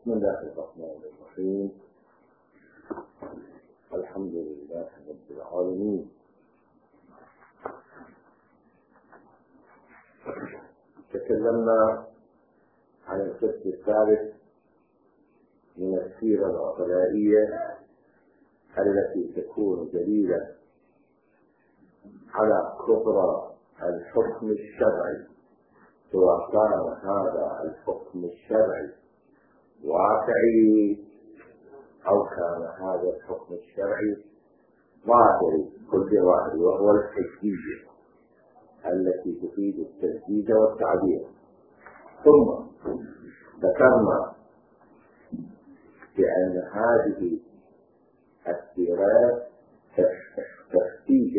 بسم الله الرحمن الرحيم. الحمد لله رب العالمين. تكلمنا عن القسم الثالث من السيرة العقلائية التي تكون دليلا على كبرى الحكم الشرعي، سواء كان هذا الحكم الشرعي واقعي أو كان هذا الحكم الشرعي ظاهري كل واحد، وهو الحجية التي تفيد التجديد والتعديل. ثم ذكرنا بأن هذه السيرات تحتاج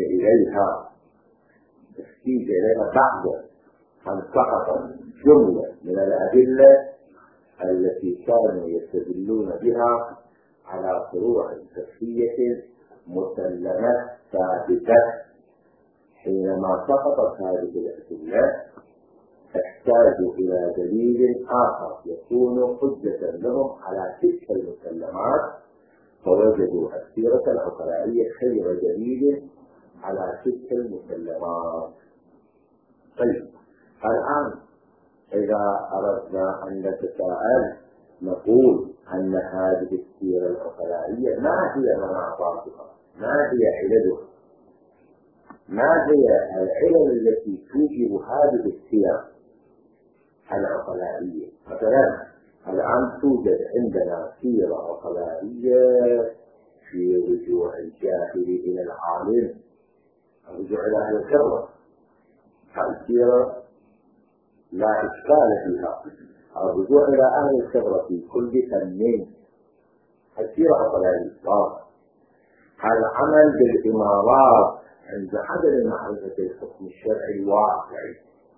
إليها بعد أن سقطت جملة من الأدلة التي كانوا يستدلون بها على فروع فقهية مسلمة ثابتة. حينما سقطت هذه الأدلة احتاجوا إلى دليل آخر يكون حجة لهم على تلك المسلمات، فوجدوا السيرة العقلائية خير دليل على تلك المسلمات. طيب، الآن إذا أردنا أن نتساءل نقول أن هذه السيرة العقلائية ما هي مناطاتها؟ ما هي عللها؟ ما هي العلل التي توجب هذه السيرة العقلائية؟ مثلا الآن توجد عندنا سيرة عقلائية في رجوع الجاهل إلى العالم، الرجوع إلى أهل الخبرة. السيرة لا إشكال فيها، الرجوع إلى أهل الخبرة في كل فن السيرة عقلائية. العمل بالإمارات عند عدم معرفة الحكم الشرعي الواقعي،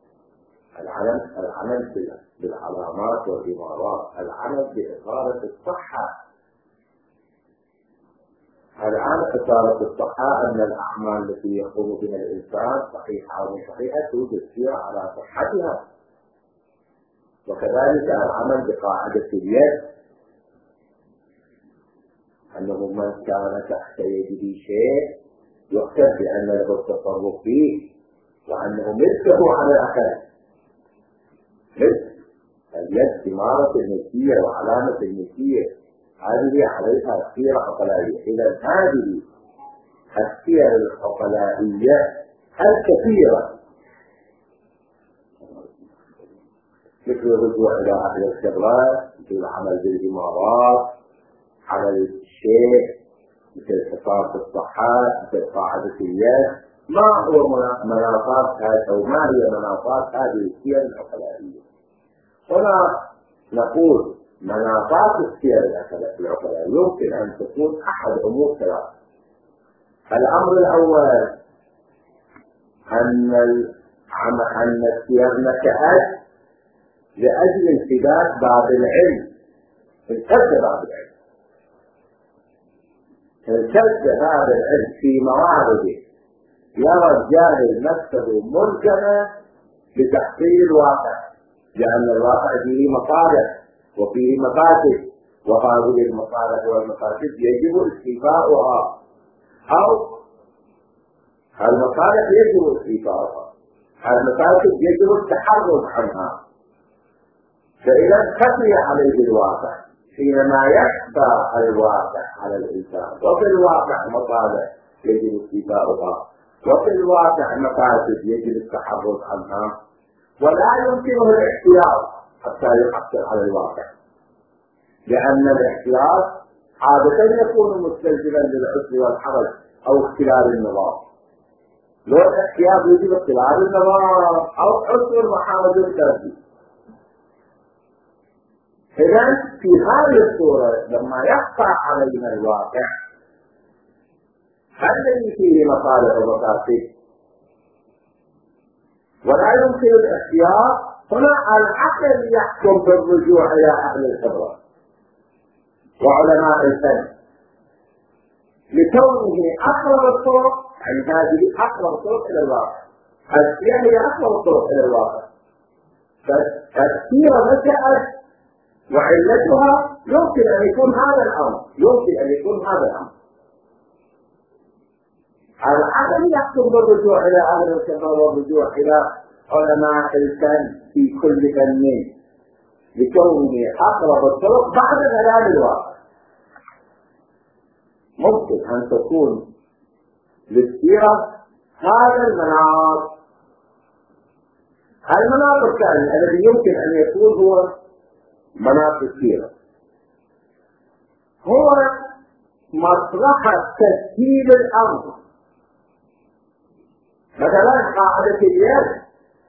العمل بالعلامات والإمارات، العمل بإثارة الصحة. الآن إثارة الصحة أن الأعمال التي يقوم بها الإنسان صحيحة أو صحيحة توجد سيرة على صحتها. وكذلك العمل بقاعدة اليد، أنه من كان تحت يده شيء يحسب بأن له التصرف فيه وأنه مثله على الأقل. مثل اليد إمارة الملكية وعلامة الملكية، هذه عليها سيرة عقلائية. إذا هذه السير العقلائية الكثيرة مثل الرجوع إلى أهل الخبرات، مثل العمل بالإمارات، عمل الشيء، مثل حفاظ الصحات، مثل قاعدة اليد، ما هو مناطات هذه أو ما هي مناطات هذه السير العقلائية؟ هنا نقول مناطات السير العقلائية يمكن أن تكون أحد أمور ثلاثة. الأمر الأول أن السير نشأت لأجل انسداد باب العلم، انسد باب العلم، انسد باب العلم في موارده، يرى الجاهل نفسه ملزما بتحصيل الواقع، لأن الواقع فيه مصالح وفيه مفاسد، وهذه المصالح والمفاسد يجب استيفاؤها، أو المصالح يجب استيفاؤها، المفاسد يجب التحرز عنها. فإذا خفي عليه الواقع حينما يخفى الواقع على الإنسان، وفي الواقع مصالح يجب استيفاؤها، وفي الواقع مفاسد يجب التحرز عنها، ولا يمكنه الاحتياط حتى يحصل على الواقع، لأن الاحتياط عادة يكون مستلزما للعسر والحرج أو اختلال النظام. لو الاحتياط يجب اختلال النظام أو عسر وحرج الترتيب. إذا في هذه الصورة لما يخفى علينا الواقع الذي فيه مصالح ومفاسد ولا يمكن الاحتياط، هنا العقل يحكم بالرجوع إلى أهل الخبرة وعلماء الفن، لكونه أقرب الطرق، يعني هذه أقرب الطرق إلى الواقع، السيرة هي أقرب الطرق إلى الواقع. فالسيرة نشأت وعلتها يمكن أن يكون هذا الأمر، يمكن أن يكون هذا الأمر. العدم يقصد بالرجوع إلى أهل الخبرة والرجوع إلى علماء الفن في كل فن لكونه أقرب الطرق بعد غلال الواقع. ممكن أن تكون للسيرة هذا المناط. المناط الثاني الذي يمكن أن يكون هو مناط السيرة هو مصلحة تسهيل الأمر. مثلا قاعدة اليد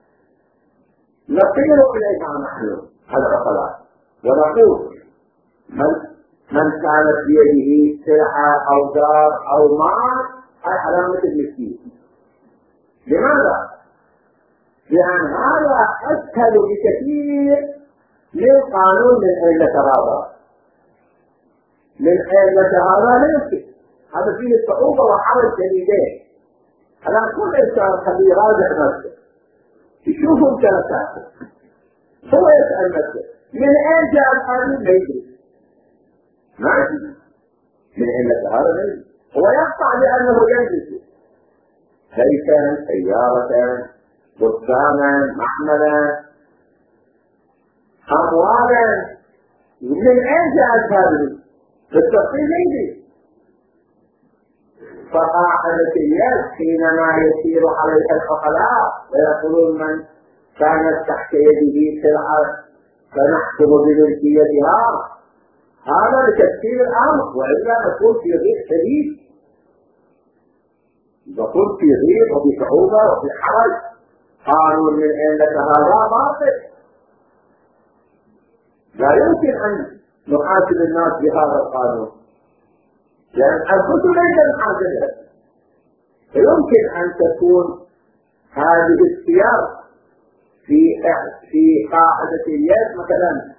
نصير إليها نحن العقلاء ونقول من كانت بيده سلعة أو دار أو مال هي علامة المسكين. لماذا؟ لأن هذا أسهل بكثير من قانون من أين ترابى. من أين هذا لا يمكن، هذا فيه صعوبة وحرج شديدين. الآن كل إنسان خليه يراجع نفسه يشوفوا امكاناته، هو يسأل نفسه من أين جاء القانون؟ لا يدري، ما يدري من أين هذا لا يدري. هو يقطع لأنه يجلس شيئا سيارة بستانا محملا أموالا، من أين جاءت هذه؟ بالتفصيل لا يدري. فقاعدة اليد حينما يسير عليها العقلاء ويقولون من كانت تحت يده سلعة فنحكم بملكيتها، هذا لتسهيل الأمر، وإلا نكون في ضيق شديد، نكون في ضيق وفي صعوبة وفي حرج. قانون من أين لك هذا باطل، لا يمكن أن نحاسب الناس بهذا القانون لأن الكتب ليس محاسبة. فيمكن أن تكون هذه السياق في قاعدة اليد مثلا،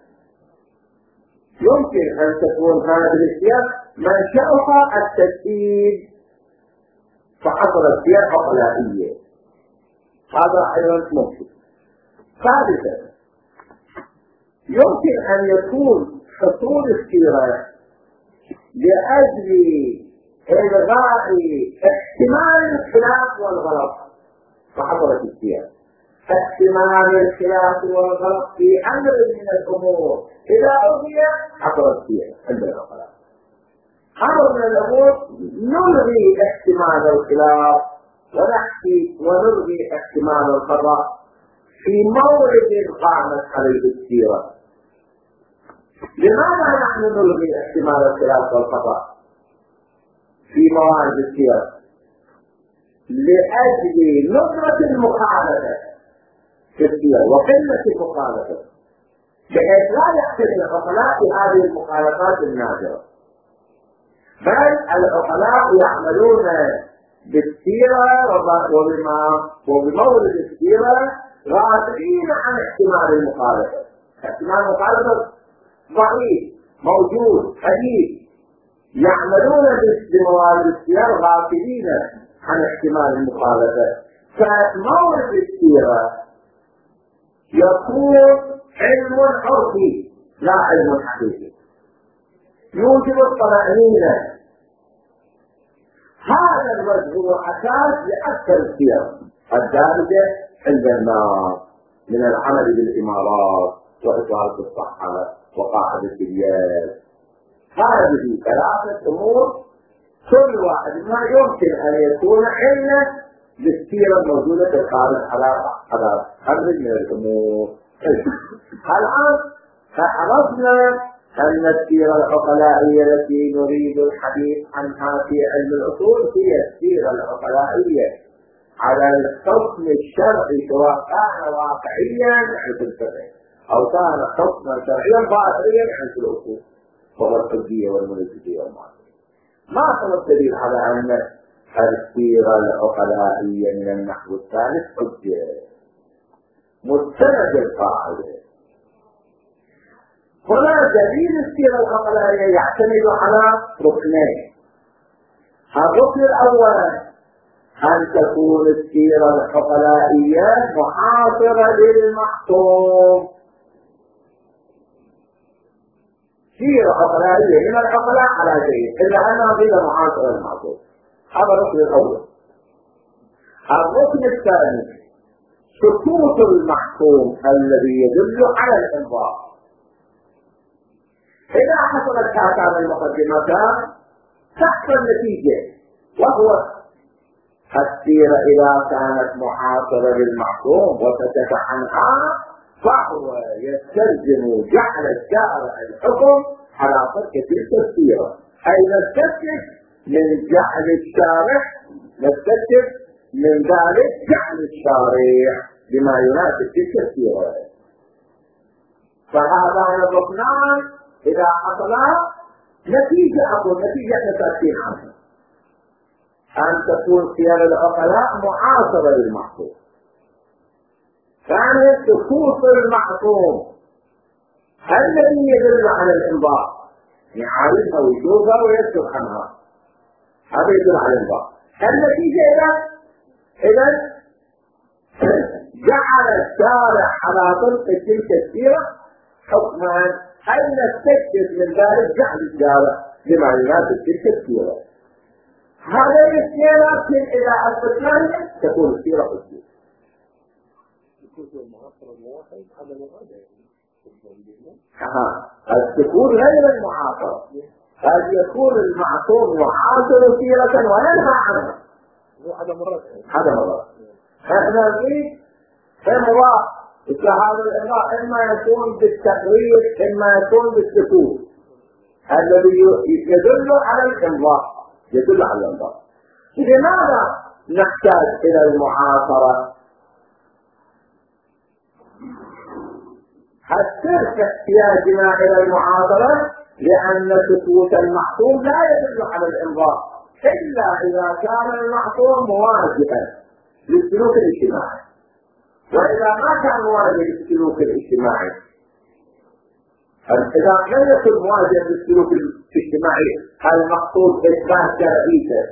يمكن أن تكون هذه السياق منشأها التسهيل فحصلت فيها عقلائية، هذا أيضا ممكن. ثالثا يمكن أن يكون حصول السيرة لأجل إلغاء احتمال الخلاف والغلط فحصلت السيرة. احتمال الخلاف والغلط في أمر من الأمور إذا أغني حصلت السيرة عند العقلاء. أمر من الأمور نلغي احتمال الخلاف ونلغي احتمال الخطأ في مورد قامت عليه السيرة. لماذا نحن نلغي احتمال الخلاف والخطأ في موارد السيرة؟ لأجل ندرة المخالفة في السيرة وقلة المخالفة، بحيث لا يحتمل العقلاء في هذه المخالفات النادرة، بل العقلاء يعملون بالسيرة وبمورد السيرة غافلين عن احتمال المخالفة. احتمال المخالفة ضعيف موجود حديث، يعملون بموارد السيرة غافلين عن احتمال المخالفة. فمورد السيرة يكون علم عرفي لا علم حقيقي يوجب الطمأنينة. هذا الوجه هو أساس لأكثر السير الدارجة عند الناس من العمل بالإمارات وإطارة الصحة وقاعدة اليد. هذه ثلاثة أمور كل واحد ما يمكن أن يكون علة للسيرة الموجودة في الخارج على أمر من الأمور. الآن عرفنا أن السيرة العقلائية التي نريد الحديث عنها في علم الأصول هي السيرة العقلائية على الحكم الشرعي، سواء كان واقعيا عن الفقه أو كان حكما شرعيا باطنيا عن الأصول وهو الحجية والمنزلية والمعتزلة. ما هو الدليل على أن السيرة العقلائية من النحو الثالث حجة مستند القاعدة؟ هنا دليل السيرة العقلائية يعتمد على ركنين. الركن الأول أن تكون السيرة العقلائية محاصرة للمحكوم. في سيرة عقلائية من العقلاء على شيء إلا أنها غير معاصرة للمعصوم. هذا الركن الأول. الركن الثاني سكوت المحكوم الذي يدل على الإنظار. إذا حصلت هاتان المقدمتان تحصل نتيجة، وهو السيرة إذا كانت معاصرة للمحكوم وسكت عنها فهو يستلزم جعل الشارع الحكم على صدق تلك السيرة، أي نستكشف من جعل الشارع نستكشف من ذلك جعل الشارع بما يناسب تلك السيرة. فهذان الركنان إذا حصلا نتيجة نتأكد عنها أن تكون سير العقلاء معاصرة للمحكوم. ثانيا سكوت المحكوم الذي يدل على الإنظار، يعرفها ويشوفها ويسكت عنها، هذا يدل على الإنظار. النتيجة إذا جعل الشارع على طرق تلك السيرة حكما، أي نستكشف من ذلك جعل الشارع بما يناسب تلك السيرة. هذه السيرة إذا أثبتناها تكون السيرة حجة. السكون غير المعاصر، قد يكون المعصوم معاصر سيرة وينهى عنها. هذا مرة احنا نريد امضاء مثل هذا الامضاء اما يكون بالتقرير اما يكون بالسكوت الذي يدل على الامضاء، يدل على الامضاء. لماذا نحتاج الى المعاصرة؟ السر في احتياجنا الى المعاصرة لان سكوت المحكوم لا يدل على الامضاء الا اذا كان المحكوم مواجبا للسلوك الاجتماعي، واذا ما كان مواجب للسلوك الاجتماعي، اذا لم يكن مواجب للسلوك الاجتماعي المقصود اثبات تربيته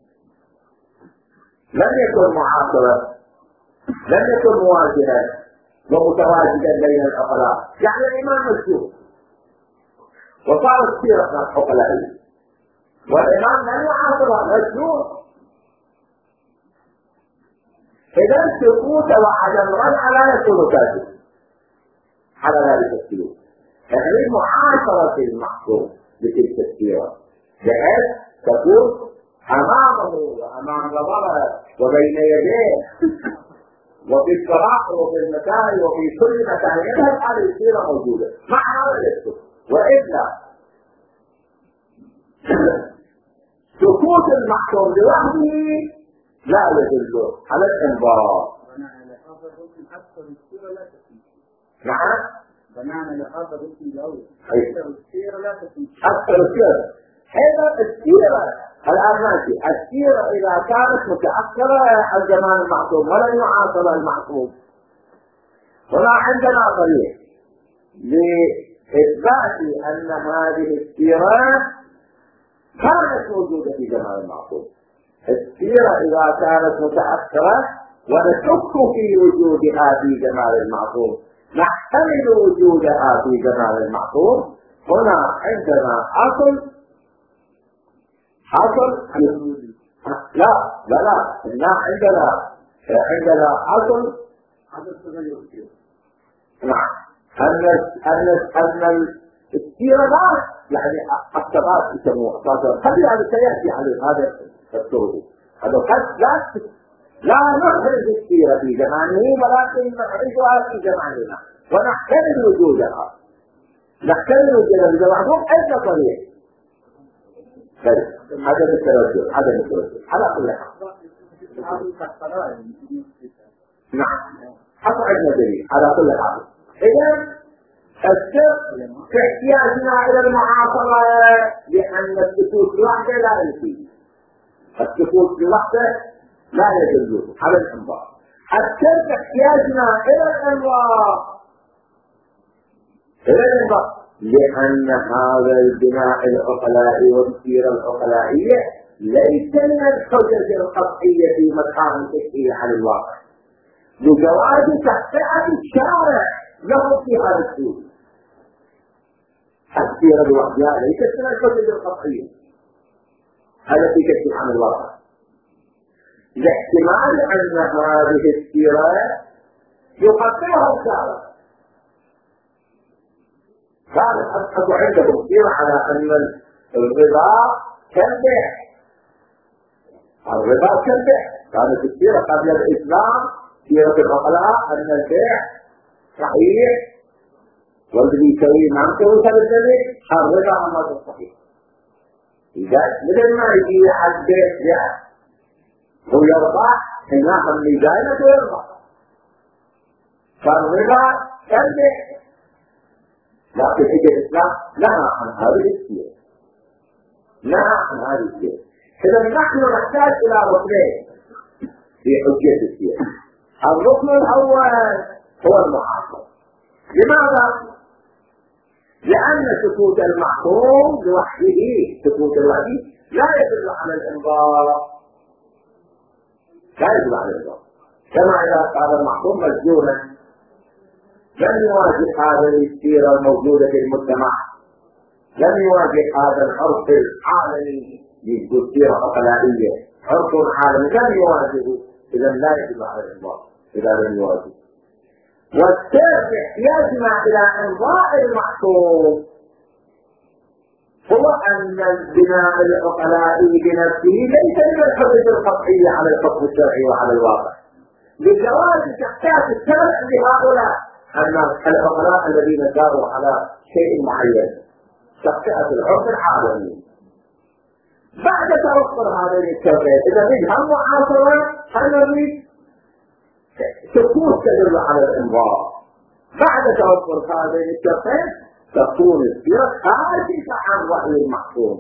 لم يكن معاصرا، لم يكن مواجبا ومتواجدا بين العقلاء، يعني الإمام مسجون وصارت سيرة العقلائية والإمام لم يعاصره مسجون. إذا سكوت وعدم رجع لا يكون كافيا على ذلك السلوك، يعني معاصرة المحكوم بتلك السيرة بحيث تكون أمامه وأمام نظره وبين يديه وفي الصلاح وفي المكان وفي كل مكان يذهب هذه السيرة موجودة مع هذا الاسلوب. وإلا سكوت المحكوم لوحده لا يدل على الإنظار. نعم بناء لهذا الركن الأول أكثر السيرة لا تكون أكثر السيرة. هذا السيرة الآن ماشي، السيرة إذا كانت متأخرة عن زمان المعصوم ولن يعاصر المعصوم، هنا عندنا طريق لإثبات أن هذه السيرة كانت موجودة في زمان المعصوم. السيرة إذا كانت متأخرة ونشك في وجودها في زمان المعصوم، نحتمل وجودها في زمان المعصوم، هنا عندنا أصل لا عندنا أصل نعم أن السيرة لا يعني الثبات يسموه خلي هذا سيأتي على هذا التوضيح. هذا قد لا نخرج السيرة في زمانه ولكن نخرجها في زماننا ونحتمل وجودها، نحتمل وجودها في زمانهم أي طريق. هذا التوجه على كل حال. نعم حتى عندنا دليل على كل حال. إذا السر في احتياجنا إلى المعاصرة لأن السكوت لوحده لا يفيد، السكوت لوحده لا يدل على الإنظار. السر في احتياجنا إلى الإنظار لأن هذا البناء العقلائي والسيرة العقلائية ليس من الحجج القطعية في مكان تشكيل على الواقع، لجواز تحقيق الشارع له في هذا السلوك. السيرة لوحدها ليست من الحجج القطعية التي تكشف عن الواقع، لاحتمال أن هذه السيرة يقدرها الشارع. كانت أبحث عندكم سيرة على أن الربا كالبيع، الربا كالبيع، كانت السيرة قبل الإسلام سيرة العقلاء أن البيع صحيح والذي يسوي ما يسوي كالذلك الربا أمر صحيح. إذا مثل ما يجي حد بيع هو يربح هناك الميزانة ويربح، فالربا كالبيع. لكن حجة الإسلام نهى عن هذه السيرة، نهى عن هذه السيرة. إذا نحن نحتاج إلى ركنين في حجة السيرة. الركن الأول هو المعاصرة. لماذا؟ لأن سكوت المحكوم لوحده، سكوت الوحيد لا يدل على الإنظار، لا يدل على الإنظار. كما إذا قال المحكوم مسجونا لم يواجه هذا السيرة الموجودة في المجتمع، لم يواجه هذا العرف العالمي للسيرة العقلائية، عرف عالمي لم يواجهه، إذا لا يدل على الإنظار إذا لم يواجه. والسبب احتياجنا إلى إنظار المحكوم هو أن البناء العقلائي بنفسه ليس من الحجج القطعية على الحكم الشرعي وعلى الواقع، لجواز تحتاج السبب لهؤلاء أن العقلاء الذين جاروا على شيء معين تحتاج العرف العالمي. بعد توفر هذين الشرطين إذا نجهم معاصرة هنريد تكون تدل على الإنظار. بعد توفر هذين الشرطين تكون السيرة خارجة عن رأي المحكوم،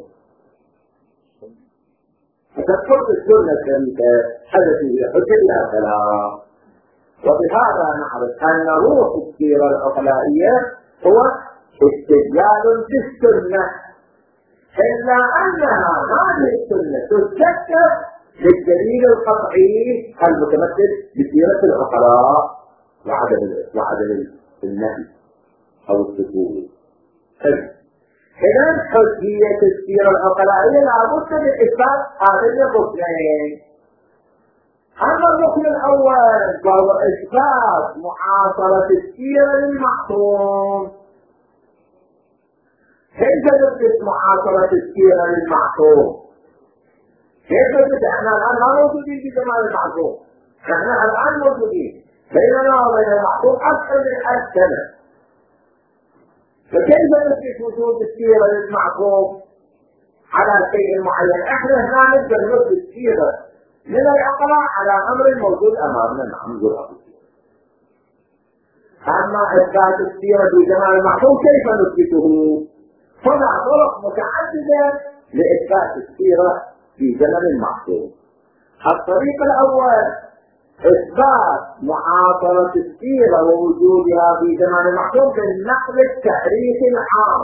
فتدخل السنة الشريفة حدث هي حجة لا كلام. وبهذا نعرف أن روح السيرة العقلائية هو استدلال بالسنة، إلا أنها هذه السنة تستكشف بالدليل القطعي المتمثل بسيرة العقلاء وعدم النهي أو السكوت. إذا حجية السيرة العقلائية لابد من إثبات هذين الركنين. أما الركن الأول وهو إثبات معاصرة السيرة للمحكوم. كيف نثبت معاصرة السيرة للمحكوم؟ كيف نثبت؟ احنا الآن ما موجودين في زمان المحكوم، احنا الآن موجودين بيننا وبين المحكوم أكثر من 1000 سنة، فكيف نثبت وجود السيرة للمحكوم على شيء معين؟ احنا هنا نقدر نثبت السيرة من العقلاء على أمر موجود أمامنا. ننظر أما إثبات السيرة في زمان المحكوم كيف نثبته؟ هنا طرق متعددة لإثبات السيرة في زمن المحكوم. الطريق الأول إثبات معاصرة السيرة ووجودها في زمن المحكوم بالنقل التاريخي العام.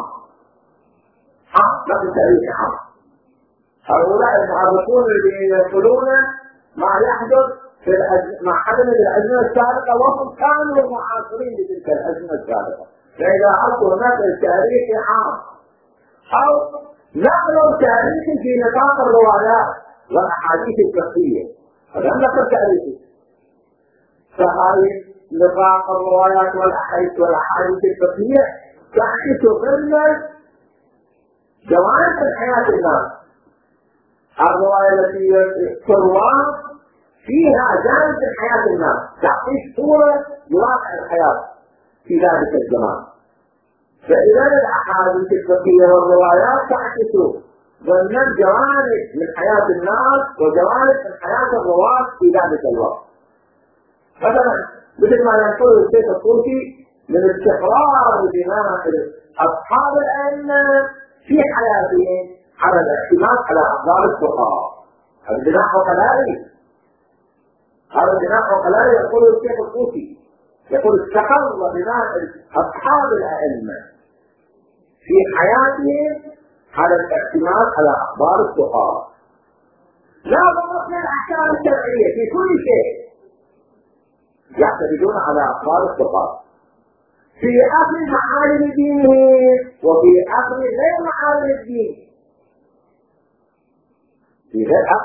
نقل تاريخي عام. هؤلاء المعرفون اللي يقولون ما يحدث مع حدث الأزمة السابقة وهم كانوا معاصرين لتلك الأزمة السابقة، فإذا عرفوا نقل تاريخي عام أو نقل تاريخي في نطاق الروايات والأحاديث الفقهية، هذا نقل تاريخي، فهذه نطاق الروايات والأحاديث الفقهية تعكس ضمن جوانب حياة الناس. الرواية التي تروى فيها جانب من حياة الناس تعطيك صورة لواقع الحياة في ذلك الزمان. فإذا الأحاديث الفقهية والروايات تعكس ضمن جوانب من حياة الناس وجوانب من حياة الرواة في ذلك الوقت. مثلا مثل ما يقول الشيخ الطوسي من استقرار بناء أصحاب الأئمة في حياتهم على الاعتماد على أخبار الفقهاء. هذا بناء عقلائي، هذا بناء عقلائي. يقول الشيخ الطوسي يقول استقر بناء أصحاب الأئمة في حياتهم على الاعتماد على أخبار الفقهاء. لا ضرب من الأحكام الشرعية في كل شيء يعتمدون على أخبار الفقهاء في أخذ معالم دينهم وفي أخذ في غير حق.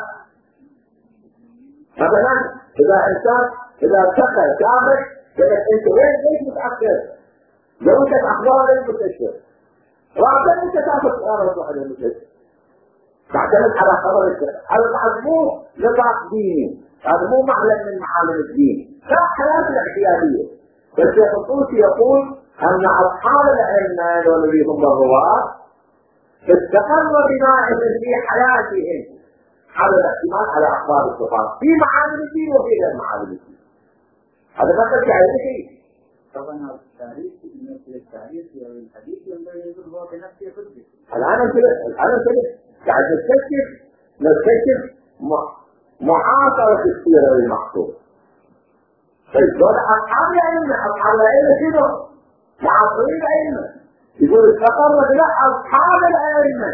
مثلا إذا إنسان إذا ارتقى سابق قالت أنت وين ليش متأخر؟ لو أنت أخبار المستشفى وعندما أنت تأخذ سيارة تروح للمستشفى تعتمد على خبر الشيخ. هذا مو نطاق ديني، هذا مو معلم من معالم الدين، لا حياة الاعتيادية. فالشيخ الطوسي يقول أن أصحاب الأئمة والذين هم الرواة استقر بنائهم في حياتهم على الاعتماد على أخبار الصفات في معالم الدين وفي غير معالم الدين. هذا ما قد يعني شيء. طبعا التاريخ بالنسبة للتاريخ والحديث ينبغي أن يكون هو بنفسه حجة. الآن قاعد نستكشف معاصرة السيرة للمحصول. طيب دول أصحاب الأئمة، أصحاب الأئمة شنو؟ معاصرين الأئمة. يقول استقر لا أصحاب الأئمة.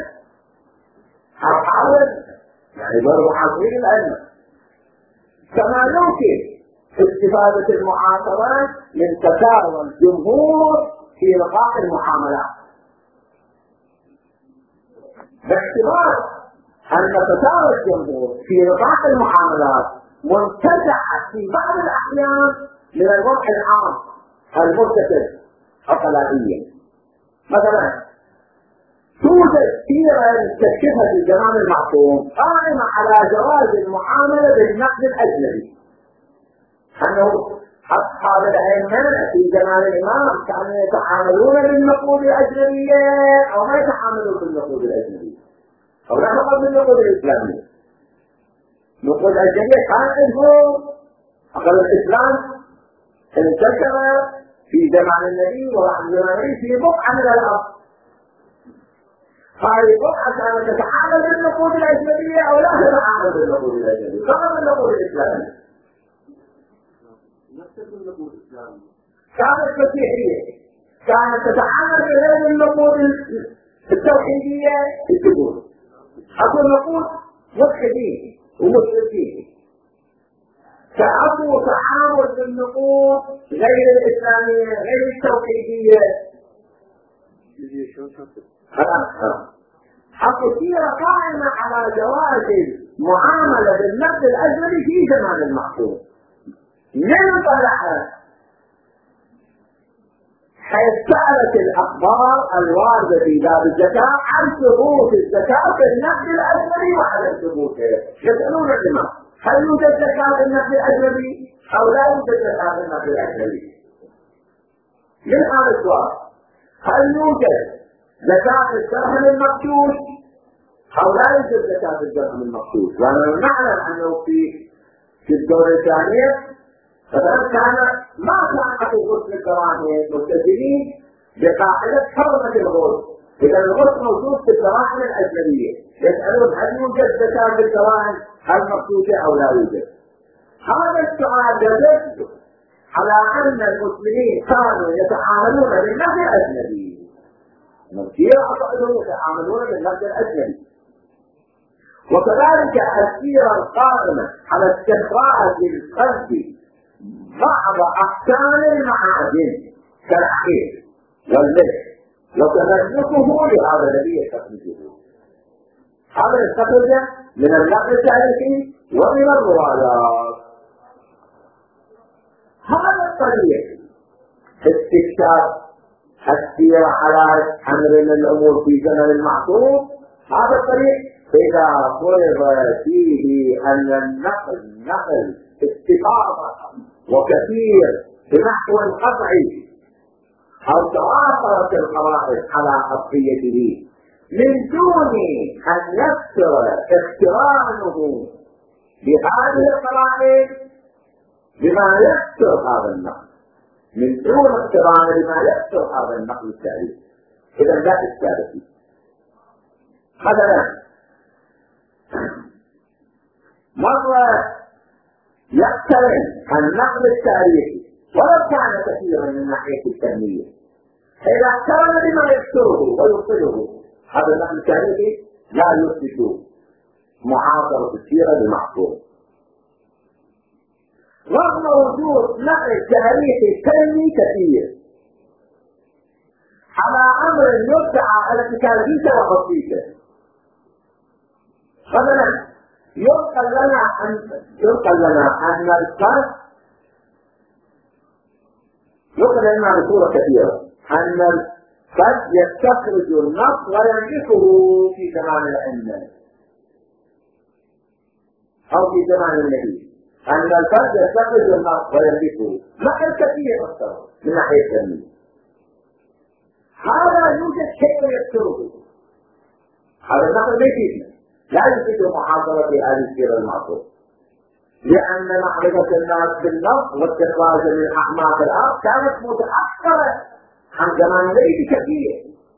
يعني دول معاصرين الأئمة. كما يمكن استفادة المعاصرات من تساوي الجمهور في نطاق المعاملات. باعتبار أن تساوي الجمهور في نطاق المعاملات منتزعة في بعض الأحيان من الوضع العام المرتكب عقلائيا. مثلا توجد سيرة مستكشفة في زمان المعصوم قائمة على جواز المعاملة بالنقد الأجنبي، أنه أصحاب الأئمة في زمان الإمام كانوا يتعاملون بالنقود الأجنبية أو ما يتعاملون بالنقود الأجنبية، أو لا فقط بالنقود الإسلامية. النقود الأجنبية كانت عندهم أقل الإسلام انتشر في زمان النبي وبعد زمان النبي في بقعة من الأرض. هذه البقعة كانت تتعامل بالنقود الأجنبية أو لا تتعامل بالنقود الأجنبية، كانت بالنقود الإسلامية. كانت مسيحية كانت تتعامل بغير النقود التوحيدية في الدول. أقول نقود ملحدين ومشركين، فأبو تعامل بالنقود غير الإسلامية غير التوحيدية. السيرة قائمة على جواز المعاملة بالنقد الأجنبي في زمان المحصول. من طلعها حيث سألت الأخبار الواردة في باب الزكاة عن ثبوت الزكاة في النقد الأجنبي وعدم ثبوته. يسألون العلماء هل يوجد زكاة في النقد الأجنبي أو لا يوجد زكاة في النقد الأجنبي؟ من هذا السؤال هل يوجد زكاة في الدرهم المقدوس أو لا يوجد زكاة في الدرهم المقدوس؟ لأننا نعلم أنه في الدولة الثانية فكان ما كان أخذ غسل الدراهم ملتزمين بقاعدة حرمة الغسل. إذا الغسل موجود في الدراهم الأجنبية، يسألون هل يوجد زكاة في الدراهم المقدوسة أو لا يوجد؟ هذا السؤال يدل على أن المسلمين كانوا يتعاملون بالنقد الأجنبي. كثير أعتقدوا يتعاملون بالنقد الأجنبي. وكذلك السيرة القائمة على استخراج القلب بعض أحكام المعادن كالحديد والملح وتملكه لهذا الذي يستخرجه. هذا يستخرج من النقد التاريخي ومن الروايات. هذا الطريق استكشاف السيرة على أمر من الأمور في زمن المعصوم. هذا الطريق إذا فرض فيه أن النقل استفاضة وكثير بنحو قطعي أو توافرت القرائن على أصليته من دون أن يكثر اقترانه بهذه القرائن بما يكثر هذا النقل، من دون اقتران بما يكثر هذا النقل التاريخي، إذا لا إشكال فيه. مثلا مرة يقترن النقل التاريخي ولو كان كثيرا من ناحية التنمية، إذا اقترن بما يكثره ويبطله هذا النقل التاريخي لا يثبت معاصرة السيرة بمحصور. رغم وجود نقل تاريخي سلمي كثير على أمر يدعى على تكاليفه وخصيصه. مثلا ينقل لنا أن الفرد ينقل لنا بصورة كثيرة أن الفرد يستخرج النص وينجحه في زمان الأئمة أو في زمان النبي، أن الفرد يستخرج النص وينجحه نقل كثير أكثر من ناحية التلميذ. هذا يوجد شيء يكثره، هذا النقل ما يفيدنا، لا يفيد محاضرة هذه السيرة المعصومة، لأن معرفة الناس بالنص واستخراج من أعماق الأرض كانت متأخرة عن زمان النبي بكثير.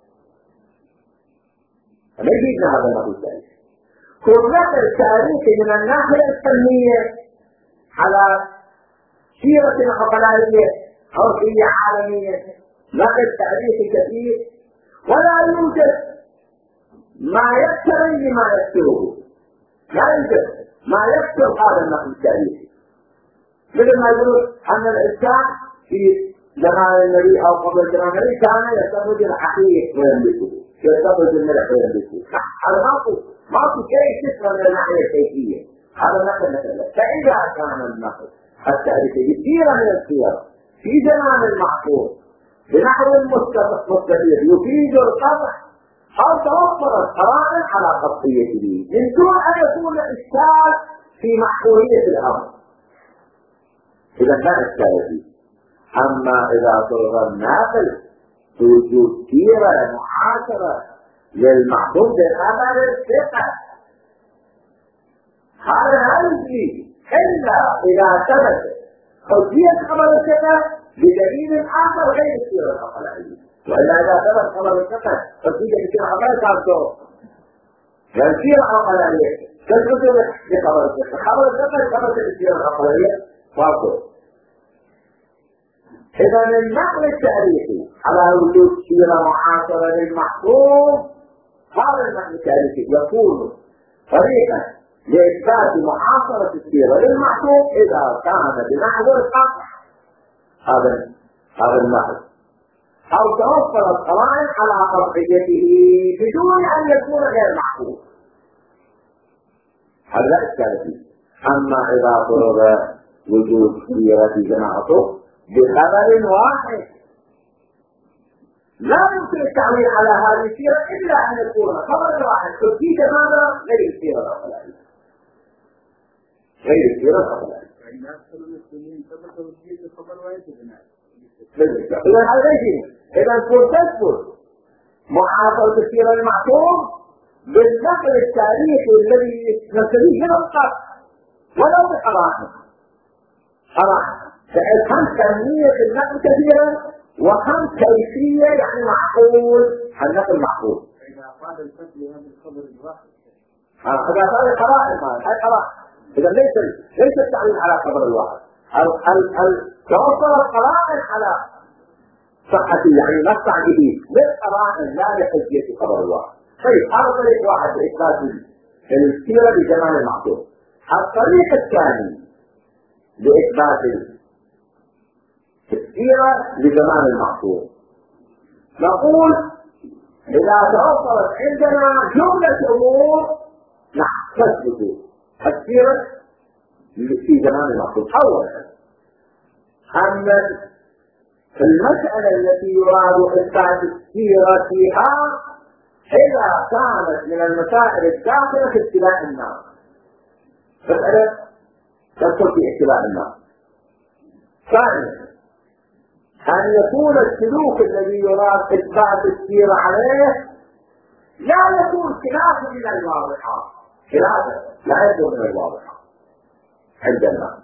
ما يفيدنا هذا النقل التاريخي. كل نقل تاريخي من الناحية الفنية على سيرة عقلائية عرفية عالمية، نقل تاريخي كثير، ولا يوجد ما يكتري لما يكتره، لا يوجد ما يكتر هذا النقل التاريخي. مثل ما يقولون أن الإنسان في زمان النبي أو قبل زمان النبي كان يستخرج الحقيق ويملكه، يستخرج الملح ويملكه. هذا ماكو شيء يكثر من الناحية الكيفية، هذا نقل مثلا. فإذا كان النقل التاريخي بسيرة من السير في زمان المعصوم بنحو مستقيم يفيد القطع أو توفرت قرائن على خطيته من دون أن يكون إشكال في محورية الأمر، إذا لا إشكال فيه. أما إذا صار الناقل بوجود سيرة معاصرة للمعصوم بخبر الثقة، هذا لا يجري إلا إذا ثبت حجية خبر الثقة بدليل آخر غير السيرة العقلائية، وإلا إذا ثبت خبر الثقة فالسيرة السيرة العقلائية كانت السيرة العقلائية تثبت بخبر الثقة، خبر الثقة ثبت بالسيرة العقلائية فاضل. إذا النقل التاريخي على وجود سيرة معاصرة للمحفوظ، هذا النقل التاريخي يكون طريقا لإثبات معاصرة السيرة للمحفوظ إذا كان بنحو القطع هذا النقل، أو توفرت قرائن على قطعيته بدون أن يكون غير محفوظ، هذا التاريخي. أما إذا فرض وجود سيرة جماعته بخبر واحد لا يمكن التعويل على هذه السيرة إلا أن يكون خبر واحد تثبيت ماذا؟ غير السيرة العقلائية، غير السيرة العقلائية. فإن أكثر المسلمين ثبت وجود الخبر واحد إذا هذا يجب إذا تثبت معاصرة السيرة المعصوم بالنقل التاريخي الذي نستفيد منه القطع ولو بقرائن فالهم كمية النقل كثيرة وهم كيفية، يعني معقول النقل معقول. إذا قال الفتح هذا الخبر الواحد إذا قال قرائن هاي قرائن، إذا ليس التعليل على خبر الواحد، توفر القرائن على صحة يعني نقطع جديد بالقرائن لا لحجية خبر الواحد. طيب هذا طريق واحد لإثبات السيرة بجمال المعقول. الطريق الثاني لإثبات السيرة بزمان المعصوم، نقول إذا توفرت عندنا جملة أمور تثبت السيرة في زمان المعصوم. أولا أن المسألة التي يراد إثبات السيرة فيها إذا كانت من المسائل الداخلة في اتباع الناس، مسألة تدخل في اتباع الناس. ثانيا أن يكون السلوك الذي يراد إثبات السيرة عليه لا يكون خلافا من الواضحات، خلافا لا يكون من الواضحات عند الناس.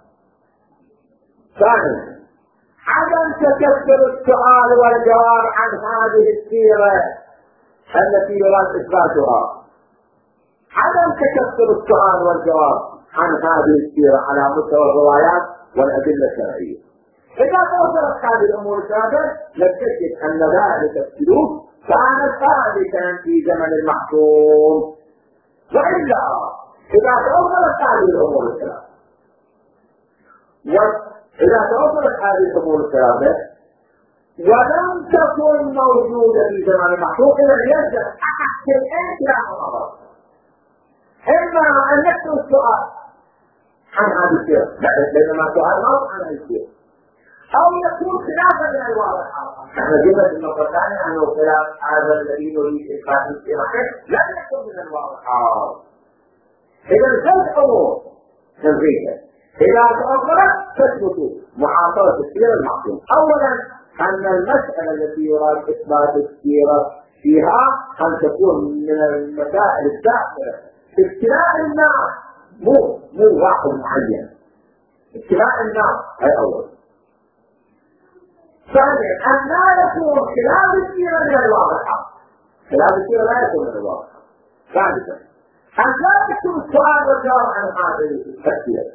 ثانيا عدم تكثر السؤال والجواب عن هذه السيرة التي يراد إثباتها، عدم تكثر السؤال والجواب عن هذه السيرة على مستوى الروايات والأدلة الشرعية. إذا توفرت هذه الأمور الثلاثة نكتشف أن ذلك السلوك كان ثابتا في زمن المعصوم. وإلا إذا توفرت هذه الأمور الثلاثة ولم تكن موجودة في زمن المعصوم، إذا يرجع أحد الآن إلى الخبر، إما أن نكتب السؤال عن هذه السيرة بينما سؤال موضوع عن هذه السيرة، أو يكون خلافا من الواضحات. نحن جبنا في النقطة الثانية أنه خلاف هذا الذي يريد إثبات السيرة لم يكن من الواضحات. إذا ثلاث أمور تنفيذها إذا تأخرت تثبت معاصرة السيرة المعصوم. أولا أن المسألة التي يراد إثبات السيرة فيها أن تكون من المسائل الداخلة في ابتلاء الناس، مو واحد معين، ابتلاء الناس هي أول. ثانيا أن لا يكون خلاف السيرة من الواضحة، خلاف السيرة لا يكون من الواضحة. ثالثا أن لا يكون السؤال والجواب عن هذه السيرة،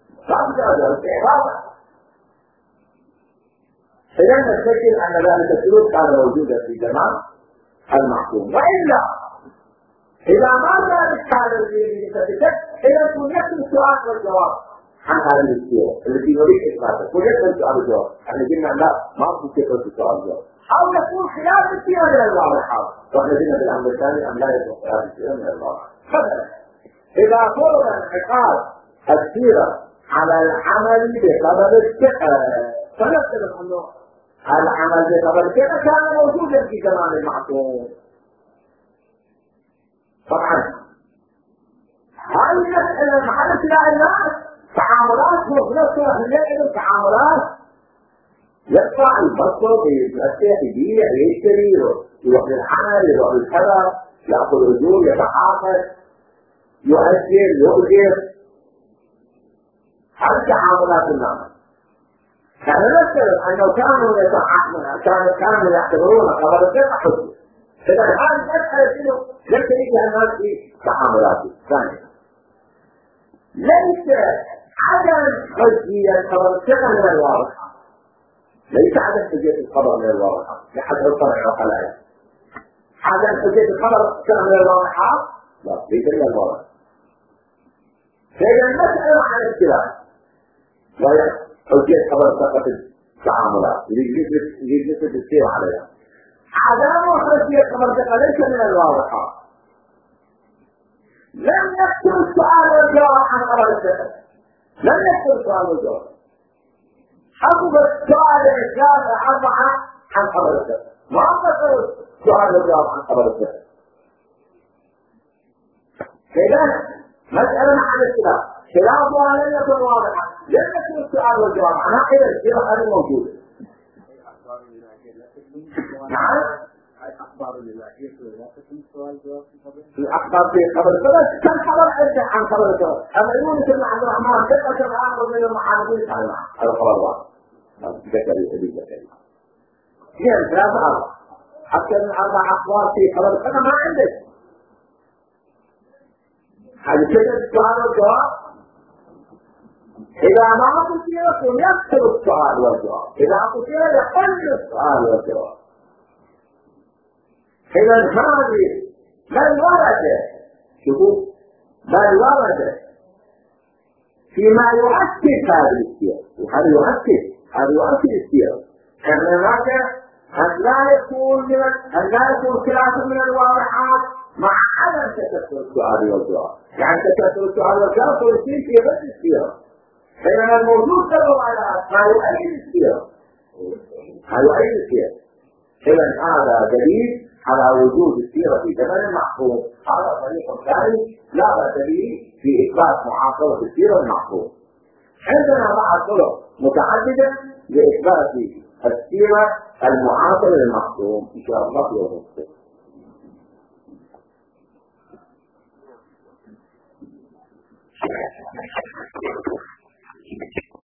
إذا نستشير أن ذلك السلوك كان موجودا في زمان المعصوم، وإلا إذا ما ذلك كان الذي يثبت إذا يكون السؤال والجواب عن هذه السيرة التي نريد إثباتها، ويكون السؤال والجواب. احنا قلنا لا، ما تكون السؤال والجواب، أو يكون خلاف السيرة من الواضحات، وإحنا قلنا في الأمر الثاني أن لا يكون خلاف السيرة من الواضحات. مثلا إذا فرض انعقاد السيرة على العمل بقدر الثقة، فنفترض أنه العمل بقدر الثقة كان موجودا في زمان المعصوم. طبعا هذه المسألة محل ابتلاء الناس، تعاملات مختلفة من التعاملات، يدفع البصر بالأشياء، يبيع يشتري، يروح للعمل، يروح للكذا، يأخذ رجول، يتعاقد، يؤجر، يؤجر، هذه تعاملات الناس. كان نفترض أنه كانوا يعتبرون قبل الثقة حجة. إذا هذه المسألة لم تجد الناس في تعاملاته. ثانيا ليس عدم حجية قبل الثقة من الواضحة، ليس عدم حجية الخبر من الواضحة لحد الطبع وقلائل. عدم حجية الخبر من الواضحة لا، ليس من الواضحة. فإذا المسألة عن الاختلاف وهي حجية خبر الثقة في التعاملات يجب نسبة السيرة عليها. عدم حجية خبر الثقة ليس من الواضحة. لم يكتب السؤال والجواب عن خبر الثقة، لم يكتب السؤال والجواب، حفظ السؤال الإجابة 4 عن خبر الثقة، ما كتب السؤال والجواب عن خبر الثقة. إذا مسألة عن الاختلاف خلافها لم يكن واضحا، لم يكن السؤال والجواب عنها، إذا السيرة غير موجودة. نعم؟ الأخبار الإلهية لا تكون سؤال جواب في خبر. الأخبار في خبر الثقة كان خبر عدة عن خبر الثقة. أما يقول مثل عبد الرحمن ثقة الآخر من المحاربين تعالى هذا خبر واحد. ذكري أبي ذكري. هي 3 حتى من 4 أخبار في خبر الثقة ما عندك. هذه كده السؤال والجواب. إذا ما تصير يكتب السؤال والجواب، إذا تصير يقل السؤال والجواب. إذا هذه بل ورد، شوفوا بل ورد فيما يؤكد هذه السيرة، وهذا يؤكد السيرة أن هناك أن لا يكون خلافا من الواضحات مع عدم تكثر السؤال والجواب. يعني تكثر السؤال والجواب يصير في بس السيرة، فإن الموجود له على ما يؤيد السيرة، إذا هذا دليل على وجود السيرة في زمن المعصوم. هذا طريق ثاني لا بأس به في إثبات معاصرة السيرة المعصوم. عندنا بعض طرق متعددة لإثبات السيرة المعاصرة للمعصوم إن شاء الله في وقت.